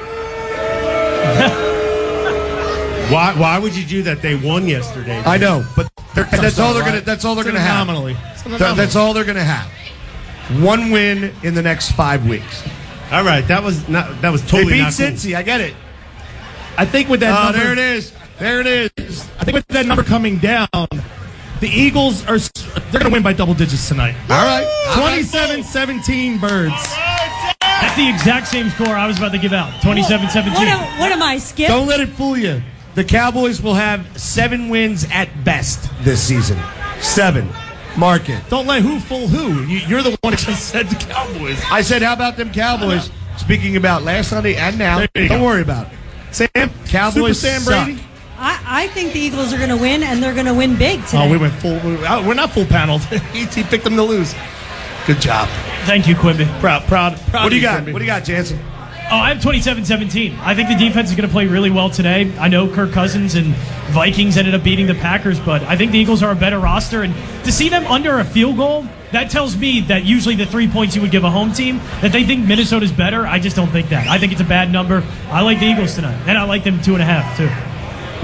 Why Why would you do that? They won yesterday. I know, but they're, that's all they're gonna. That's all they're It's an gonna have. anomaly. It's an Th- anomaly. That's all they're gonna have. One win in the next five weeks. All right, that was not. That was They totally beat not cool. Cincy. I get it. I think with that Oh, number, there it is. There it is. I think with that number coming down, the Eagles are they're going to win by double digits tonight. All right. twenty-seven seventeen Birds. That's the exact same score I was about to give out. twenty-seven What, seventeen. am, what am I, Skip? Don't let it fool you. The Cowboys will have seven wins at best this season. Seven. Mark it. Don't let who fool who. You, you're the one that just said the Cowboys. I said, how about them Cowboys? Speaking about last Sunday and now, There you don't go. worry about it. Sam, Cowboys Super Sam suck. Brady. I, I think the Eagles are going to win, and they're going to win big today. Oh, we went full. we- uh, We're not full paneled. he, he picked them to lose. Good job. Thank you, Quimby. Proud, proud, proud. What do you of got? Quimby. What do you got, Jansen? Oh, I have twenty-seven seventeen. I think the defense is going to play really well today. I know Kirk Cousins and Vikings ended up beating the Packers, but I think the Eagles are a better roster. And to see them under a field goal, that tells me that usually the three points you would give a home team, that they think Minnesota's better. I just don't think that. I think it's a bad number. I like the Eagles tonight. And I like them two and a half, too.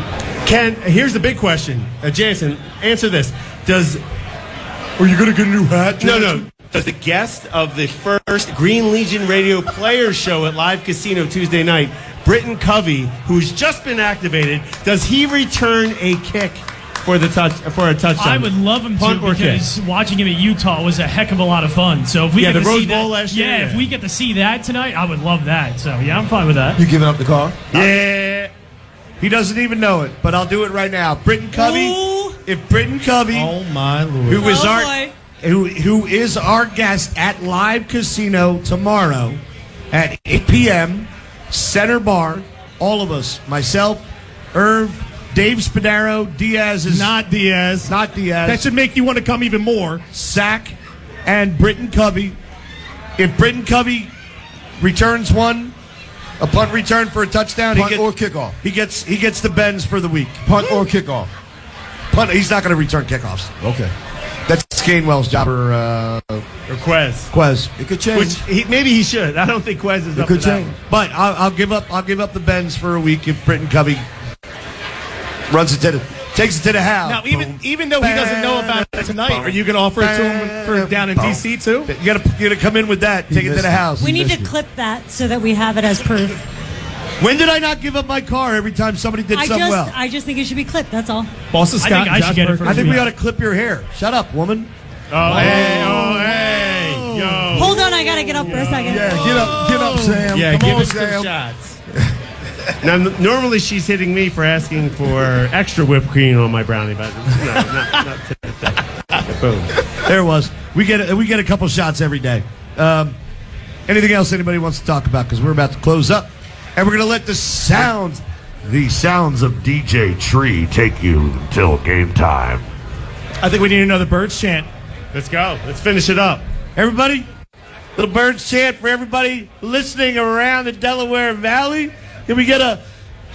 Ken, here's the big question. Uh, Jansen, answer this. Does... Are you going to get a new hat, Jansen? No, no. Does the guest of the first Green Legion Radio Players Show at Live Casino Tuesday night, Britton Covey, who's just been activated, does he return a kick for the touch for a touchdown? I would love him Punt to or because kick? watching him at Utah was a heck of a lot of fun. So if we Yeah, get the to Rose see Bowl that, last year, yeah, yeah. if we get to see that tonight, I would love that. So yeah, I'm fine with that. You giving up the car? Yeah. He doesn't even know it, but I'll do it right now. Britton Covey. Ooh. If Britton Covey, Oh my lord! who is Oh, our boy. who who is our guest at Live Casino tomorrow at eight p.m. Center Bar, all of us, myself, Irv, Dave Spadaro, Diaz is Not Diaz. not Diaz. That should make you want to come even more. Sack and Britton Covey. If Britton Covey returns one, a punt return for a touchdown, Punt he gets or kickoff? he gets he gets the Benz for the week. Punt or kickoff? Punt. He's not going to return kickoffs. Okay. That's Gainwell's job for uh, Or Quez. Quez. It could change. Which he, maybe he should. I don't think Quez is it up could to that change. one. But I'll, I'll give up. I'll give up the Benz for a week if Britton Covey runs it to the takes it to the house. Now, even even though he doesn't know about it tonight, are you going to offer it to him for down in D C too? you got to you got to come in with that. Take it to missed the it. house. We need to clip that so that we have it as proof. When did I not give up my car every time somebody did I something just, well? I just think it should be clipped. That's all. Boston I Scott, think I should Josh get it Burke. for I think we Yeah. ought to clip your hair. Shut up, woman. Oh, hey. Oh, hey. Yo. Hold on, I gotta get up for a second. Yeah, get up, get up, Sam. Yeah, Come give on, us some Sam. shots. Now, n- normally she's hitting me for asking for extra whipped cream on my brownie, but no, not, not today. Boom. There it was. We get a, we get a couple shots every day. Um, anything else anybody wants to talk about? Because we're about to close up, and we're going to let the sounds, The sounds of D J Tree take you until game time. I think we need another Birds chant. Let's go. Let's finish it up. everybody. Little Birds chant for everybody listening around the Delaware Valley. Can we get a?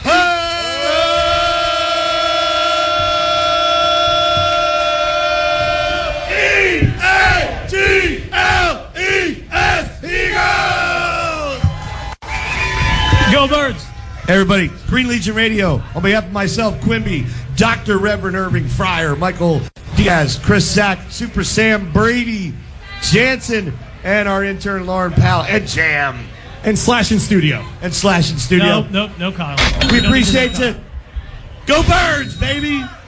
E A G L E S Eagles! Go Birds! Everybody, Green Legion Radio, on behalf of myself, Quimby, Doctor Reverend Irving Fryer, Michael Diaz, Chris Sack, Super Sam Brady, Jansen, and our intern Lauren Powell, and Jam, And Slash in studio. and Slash in studio. No, no, no, Kyle. We don't need to appreciate know Kyle. you. Go Birds, baby!